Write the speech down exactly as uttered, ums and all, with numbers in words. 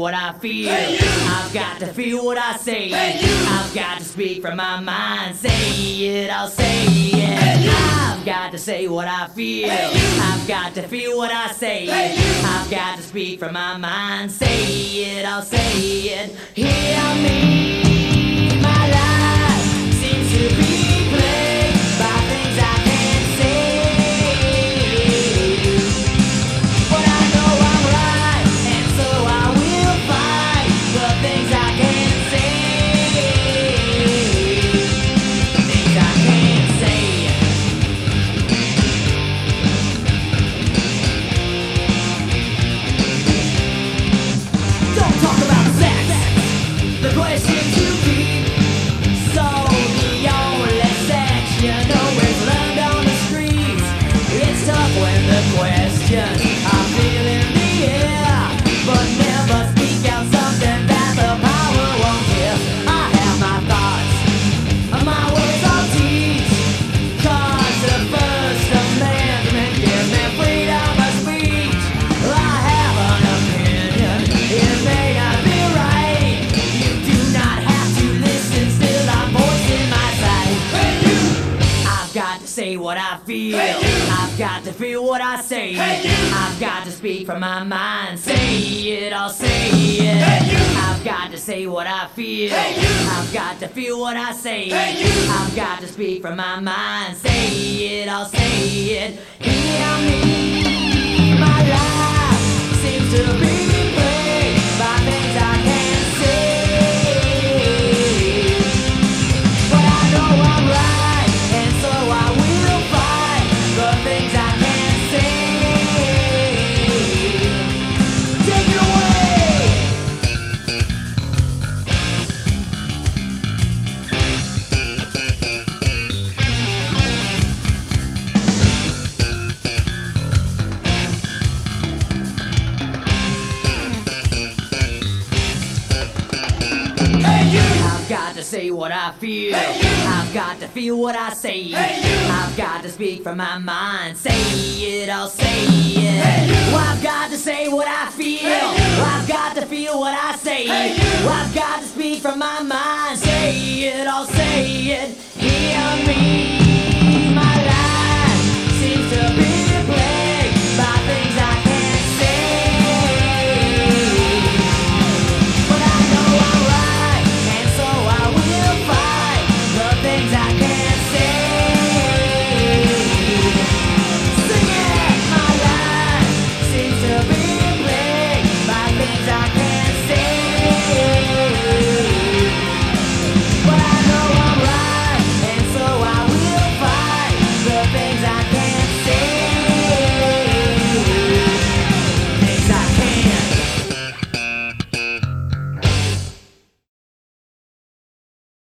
what I feel. Hey, I've got to feel what I say. Hey, I've got to speak from my mind. Say it, I'll say it. Hey, I've got to say what I feel. Hey, I've got to feel what I say. Hey, I've got to speak from my mind. Say it, I'll say it. Hear me, my life seems to be plagued by things I can't say. But I know I'm right, and so I will fight the things I can't say. Things I can't say. Don't talk about sex. The questions you keep. So the only sex you know is learned on the streets. It's tough when the questions are feeling the air, but never speak out something that the power won't hear. I have my thoughts, my words I'll teach. 'Cause the First Amendment gives me freedom of speech. I have an opinion, it may not be right. You do not have to listen, still I'm voicing my side. Hey, you! I've got to say what I feel. Hey, you! I've got to feel what I say. Hey, you! I've got to speak from my mind. Say it, I'll say it. Hey, you! I've got to say what I feel. Hey, you! I've got to feel what I say. Hey, you! I've got to speak from my mind. Say it, I'll say it. Hear me, my life seems to be plagued by things I can't say. But I know I'm right, and so I will fight the things I can't say. Take it away! Hey, you! I've got to say what I feel. Hey, you! I've got to feel what I say. Hey, you! I've got to speak from my mind. Say it, I'll say it. Hey, you! Well, I've got to say what I feel. Hey, you! I've got to feel what I say. Hey, you! Well, I've got to speak from my mind. Say it, I'll say it. Hear me.